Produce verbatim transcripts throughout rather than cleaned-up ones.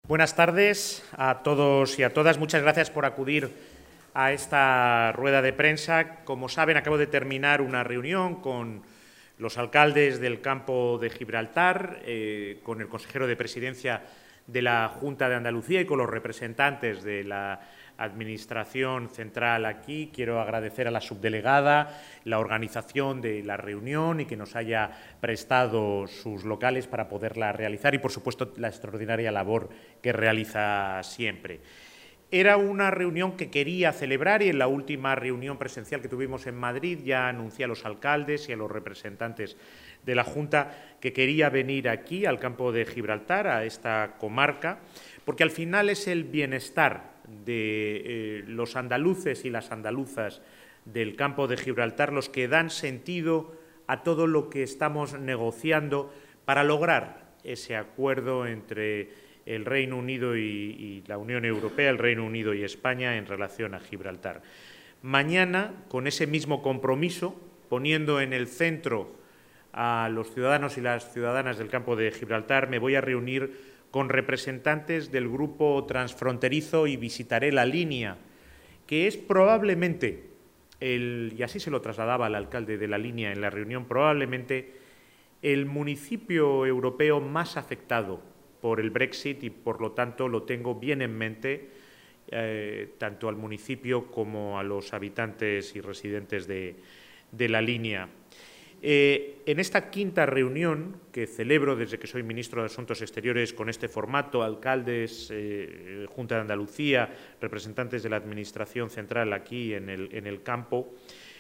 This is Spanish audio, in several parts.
Buenas tardes a todos y a todas. Muchas gracias por acudir a esta rueda de prensa. Como saben, acabo de terminar una reunión con los alcaldes del campo de Gibraltar, eh, con el consejero de Presidencia de la Junta de Andalucía y con los representantes de la Administración Central aquí. Quiero agradecer a la subdelegada la organización de la reunión y que nos haya prestado sus locales para poderla realizar y, por supuesto, la extraordinaria labor que realiza siempre. Era una reunión que quería celebrar y en la última reunión presencial que tuvimos en Madrid ya anuncié a los alcaldes y a los representantes de la Junta que quería venir aquí al campo de Gibraltar, a esta comarca, porque al final es el bienestar de eh, los andaluces y las andaluzas del campo de Gibraltar los que dan sentido a todo lo que estamos negociando para lograr ese acuerdo entre el Reino Unido y, y la Unión Europea, el Reino Unido y España en relación a Gibraltar. Mañana, con ese mismo compromiso, poniendo en el centro a los ciudadanos y las ciudadanas del campo de Gibraltar, me voy a reunir con representantes del grupo transfronterizo y visitaré la línea, que es probablemente, el, y así se lo trasladaba al alcalde de la línea en la reunión, probablemente el municipio europeo más afectado por el Brexit y, por lo tanto, lo tengo bien en mente, eh, tanto al municipio como a los habitantes y residentes de, de la línea. Eh, en esta quinta reunión, que celebro desde que soy ministro de Asuntos Exteriores con este formato, alcaldes, eh, Junta de Andalucía, representantes de la Administración Central aquí en el, en el campo,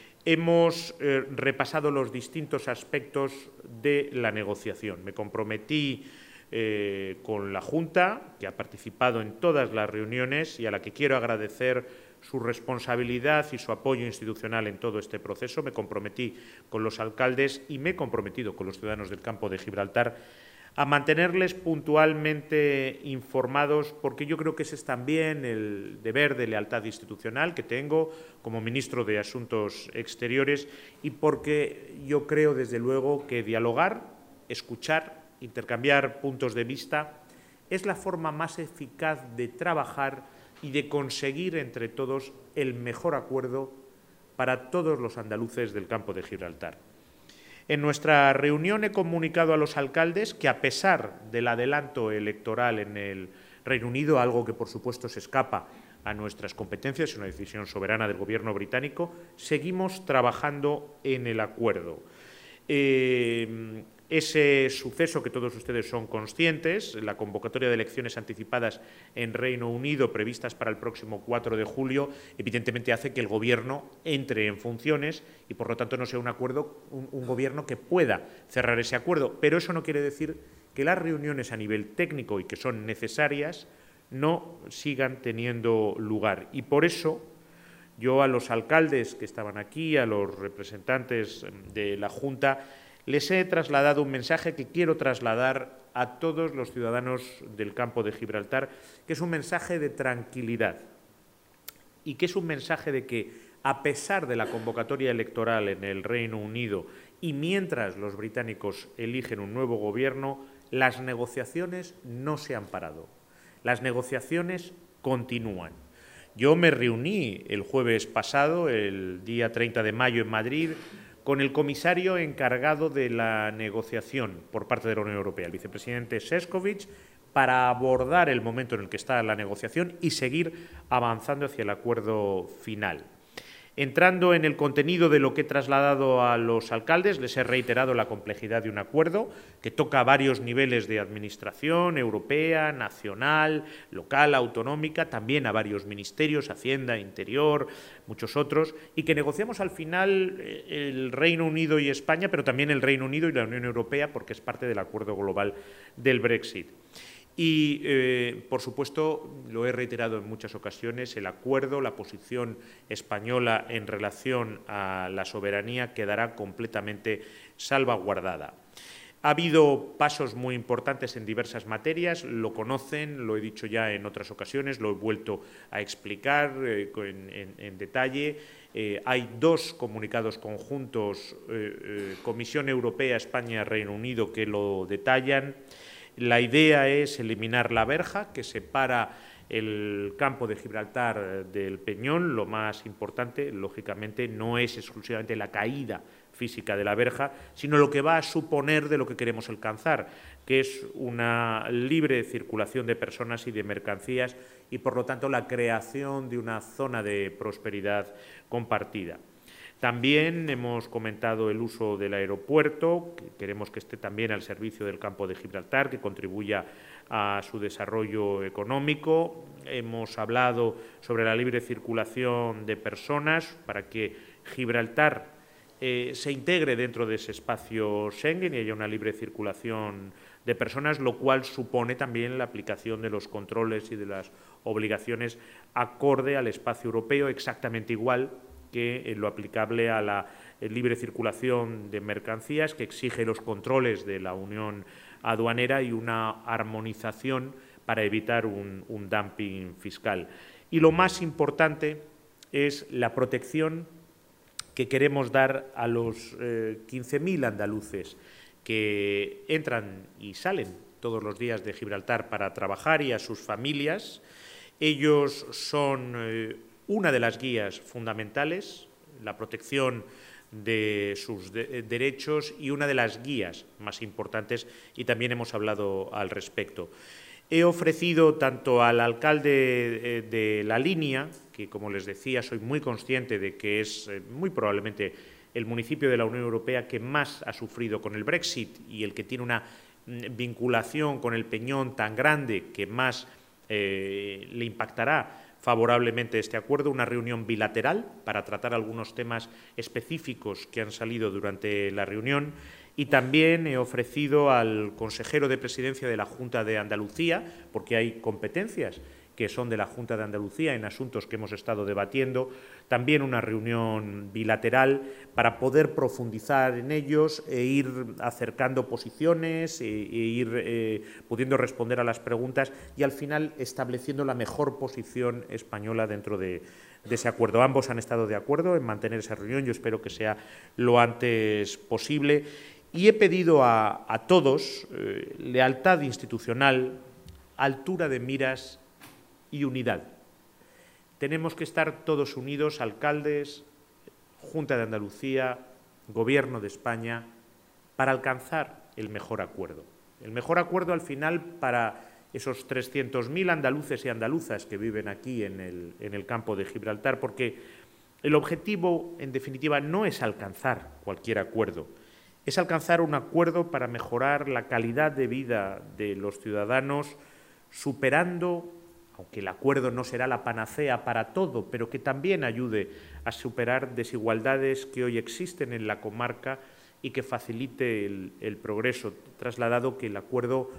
hemos eh, repasado los distintos aspectos de la negociación. Me comprometí eh, con la Junta, que ha participado en todas las reuniones y a la que quiero agradecer su responsabilidad y su apoyo institucional en todo este proceso. Me comprometí con los alcaldes y me he comprometido con los ciudadanos del campo de Gibraltar a mantenerles puntualmente informados, porque yo creo que ese es también el deber de lealtad institucional que tengo como ministro de Asuntos Exteriores y porque yo creo, desde luego, que dialogar, escuchar, intercambiar puntos de vista es la forma más eficaz de trabajar y de conseguir entre todos el mejor acuerdo para todos los andaluces del campo de Gibraltar. En nuestra reunión he comunicado a los alcaldes que, a pesar del adelanto electoral en el Reino Unido, algo que por supuesto se escapa a nuestras competencias, es una decisión soberana del Gobierno británico, seguimos trabajando en el acuerdo. Eh, Ese suceso que todos ustedes son conscientes, la convocatoria de elecciones anticipadas en Reino Unido previstas para el próximo cuatro de julio, evidentemente hace que el Gobierno entre en funciones y, por lo tanto, no sea un acuerdo, un, un Gobierno que pueda cerrar ese acuerdo. Pero eso no quiere decir que las reuniones a nivel técnico y que son necesarias no sigan teniendo lugar. Y por eso yo a los alcaldes que estaban aquí, a los representantes de la Junta, les he trasladado un mensaje que quiero trasladar a todos los ciudadanos del campo de Gibraltar, que es un mensaje de tranquilidad y que es un mensaje de que, a pesar de la convocatoria electoral en el Reino Unido y mientras los británicos eligen un nuevo gobierno, las negociaciones no se han parado. Las negociaciones continúan. Yo me reuní el jueves pasado, el día treinta de mayo, en Madrid, con el comisario encargado de la negociación por parte de la Unión Europea, el vicepresidente Šefčovič, para abordar el momento en el que está la negociación y seguir avanzando hacia el acuerdo final. Entrando en el contenido de lo que he trasladado a los alcaldes, les he reiterado la complejidad de un acuerdo que toca varios niveles de administración, europea, nacional, local, autonómica, también a varios ministerios, Hacienda, Interior, muchos otros, y que negociamos al final el Reino Unido y España, pero también el Reino Unido y la Unión Europea, porque es parte del acuerdo global del Brexit. Y, eh, por supuesto, lo he reiterado en muchas ocasiones, el acuerdo, la posición española en relación a la soberanía quedará completamente salvaguardada. Ha habido pasos muy importantes en diversas materias, lo conocen, lo he dicho ya en otras ocasiones, lo he vuelto a explicar eh, en, en, en detalle. Eh, hay dos comunicados conjuntos, eh, eh, Comisión Europea, España, Reino Unido, que lo detallan. La idea es eliminar la verja que separa el campo de Gibraltar del Peñón. Lo más importante, lógicamente, no es exclusivamente la caída física de la verja, sino lo que va a suponer de lo que queremos alcanzar, que es una libre circulación de personas y de mercancías y, por lo tanto, la creación de una zona de prosperidad compartida. También hemos comentado el uso del aeropuerto, que queremos que esté también al servicio del campo de Gibraltar, que contribuya a su desarrollo económico. Hemos hablado sobre la libre circulación de personas para que Gibraltar eh, se integre dentro de ese espacio Schengen y haya una libre circulación de personas, lo cual supone también la aplicación de los controles y de las obligaciones acorde al espacio europeo, exactamente igual que lo aplicable a la libre circulación de mercancías, que exige los controles de la Unión Aduanera y una armonización para evitar un, un dumping fiscal. Y lo más importante es la protección que queremos dar a los eh, quince mil andaluces que entran y salen todos los días de Gibraltar para trabajar y a sus familias. Ellos son eh, una de las guías fundamentales, la protección de sus de derechos y una de las guías más importantes, y también hemos hablado al respecto. He ofrecido tanto al alcalde de la línea, que como les decía soy muy consciente de que es muy probablemente el municipio de la Unión Europea que más ha sufrido con el Brexit y el que tiene una vinculación con el Peñón tan grande que más eh, le impactará favorablemente este acuerdo, una reunión bilateral para tratar algunos temas específicos que han salido durante la reunión, y también he ofrecido al consejero de Presidencia de la Junta de Andalucía, porque hay competencias que son de la Junta de Andalucía en asuntos que hemos estado debatiendo, también una reunión bilateral para poder profundizar en ellos e ir acercando posiciones e, e ir eh, pudiendo responder a las preguntas y al final estableciendo la mejor posición española dentro de, de ese acuerdo. Ambos han estado de acuerdo en mantener esa reunión, yo espero que sea lo antes posible y he pedido a, a todos eh, lealtad institucional, altura de miras y unidad. Tenemos que estar todos unidos, alcaldes, Junta de Andalucía, Gobierno de España, para alcanzar el mejor acuerdo. El mejor acuerdo al final para esos trescientos mil andaluces y andaluzas que viven aquí en el, en el campo de Gibraltar, porque el objetivo, en definitiva, no es alcanzar cualquier acuerdo, es alcanzar un acuerdo para mejorar la calidad de vida de los ciudadanos, superando, aunque el acuerdo no será la panacea para todo, pero que también ayude a superar desigualdades que hoy existen en la comarca y que facilite el, el progreso, trasladado que el acuerdo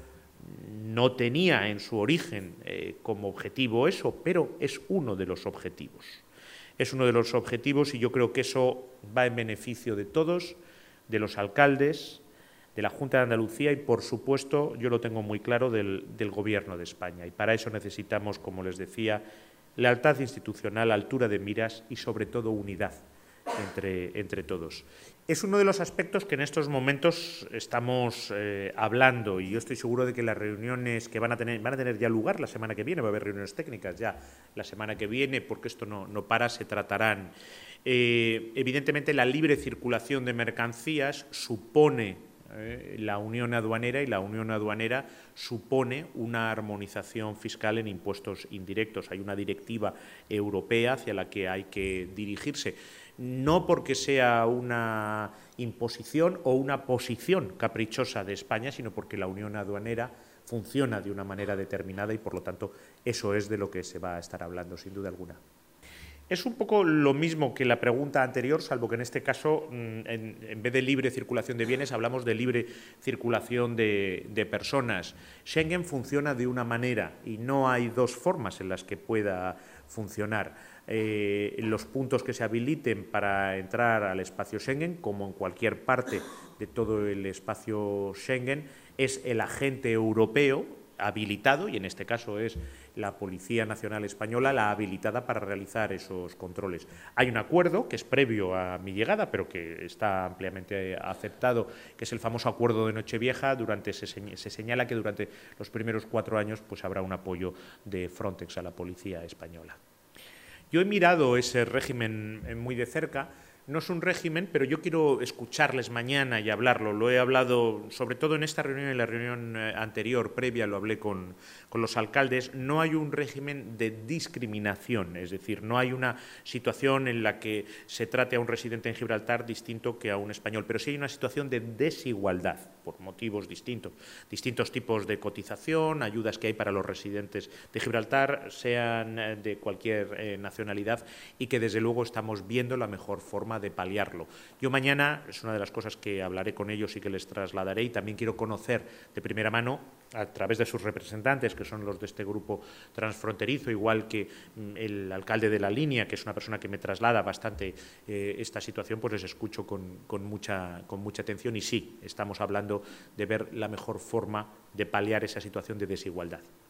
no tenía en su origen eh, como objetivo eso, pero es uno de los objetivos. Es uno de los objetivos y yo creo que eso va en beneficio de todos, de los alcaldes, de la Junta de Andalucía y, por supuesto, yo lo tengo muy claro, del, del Gobierno de España. Y para eso necesitamos, como les decía, lealtad institucional, altura de miras y, sobre todo, unidad entre, entre todos. Es uno de los aspectos que en estos momentos estamos eh, hablando y yo estoy seguro de que las reuniones que van a tener, van a tener ya lugar la semana que viene, va a haber reuniones técnicas ya la semana que viene, porque esto no, no para, se tratarán. Eh, evidentemente, la libre circulación de mercancías supone la Unión Aduanera y la Unión Aduanera supone una armonización fiscal en impuestos indirectos. Hay una directiva europea hacia la que hay que dirigirse, no porque sea una imposición o una posición caprichosa de España, sino porque la Unión Aduanera funciona de una manera determinada y, por lo tanto, eso es de lo que se va a estar hablando, sin duda alguna. Es un poco lo mismo que la pregunta anterior, salvo que en este caso, en, en vez de libre circulación de bienes, hablamos de libre circulación de, de personas. Schengen funciona de una manera y no hay dos formas en las que pueda funcionar. Eh, los puntos que se habiliten para entrar al espacio Schengen, como en cualquier parte de todo el espacio Schengen, es el agente europeo habilitado, y en este caso es la Policía Nacional Española la habilitada para realizar esos controles. Hay un acuerdo que es previo a mi llegada, pero que está ampliamente aceptado, que es el famoso acuerdo de Nochevieja. Durante se, se señala que durante los primeros cuatro años pues, habrá un apoyo de Frontex a la Policía Española. Yo he mirado ese régimen muy de cerca. No es un régimen, pero yo quiero escucharles mañana y hablarlo. Lo he hablado, sobre todo en esta reunión y en la reunión anterior, previa, lo hablé con, con los alcaldes. No hay un régimen de discriminación, es decir, no hay una situación en la que se trate a un residente en Gibraltar distinto que a un español, pero sí hay una situación de desigualdad por motivos distintos. Distintos tipos de cotización, ayudas que hay para los residentes de Gibraltar, sean de cualquier eh, nacionalidad, y que desde luego estamos viendo la mejor forma de paliarlo. Yo mañana, es una de las cosas que hablaré con ellos y que les trasladaré, y también quiero conocer de primera mano, a través de sus representantes, que son los de este grupo transfronterizo, igual que el alcalde de La Línea, que es una persona que me traslada bastante eh, esta situación, pues les escucho con, con, mucha, con mucha atención, y sí, estamos hablando de ver la mejor forma de paliar esa situación de desigualdad.